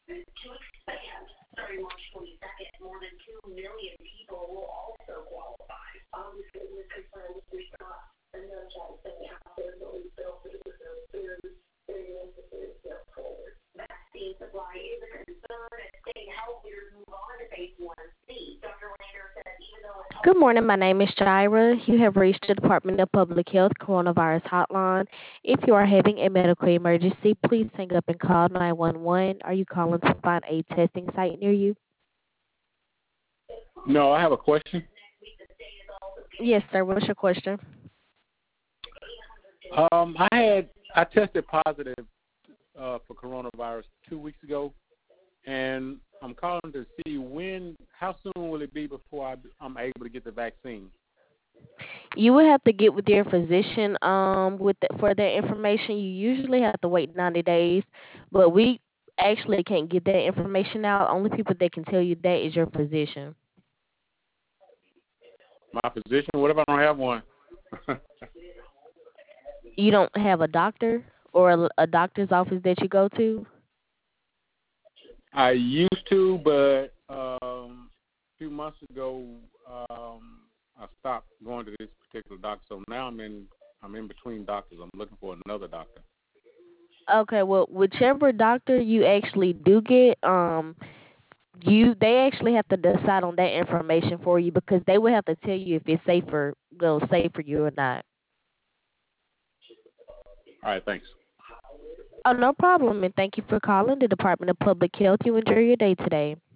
Good morning. My name is Jaira. You have reached the Department of Public Health Coronavirus Hotline. If you are having a medical emergency, please hang up and call 911. Are you calling to find a testing site near you? No, I have a question. Yes, sir. What's your question? I tested positive for coronavirus 2 weeks ago, and I'm calling to see how soon will it be before I'm able to get the vaccine? You would have to get with your physician for that information. You usually have to wait 90 days, but we actually can't get that information out. Only people that can tell you that is your physician. My physician? What if I don't have one? You don't have a doctor or a doctor's office that you go to? I used to, but a few months ago, I stopped going to this particular doctor. So now I'm in between doctors. I'm looking for another doctor. Okay, well, whichever doctor you actually do get, they actually have to decide on that information for you because they will have to tell you if it's safe for you or not. All right, thanks. Oh, no problem, and thank you for calling the Department of Public Health. You enjoy your day today.